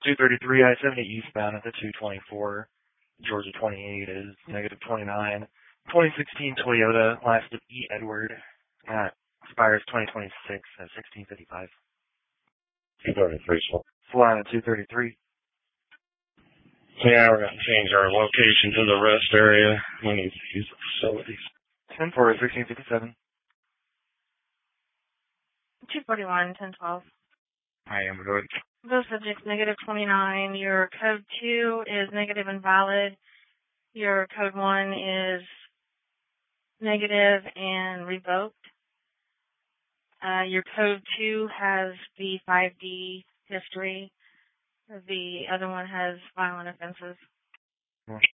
233 I-70 eastbound at the 224. Georgia 28 is negative 29. 2016 Toyota, last of E. Edward, expires 2026 at 1655. 233. Flying at 233. Yeah, we're going to change our location to the rest area. We need to use the facilities. 10-4 is 1357. 241, 1012. I am good. Both subjects negative 29. Your code 2 is negative invalid. Your code 1 is negative and revoked. Your code 2 has the 5D history. The other one has violent offenses.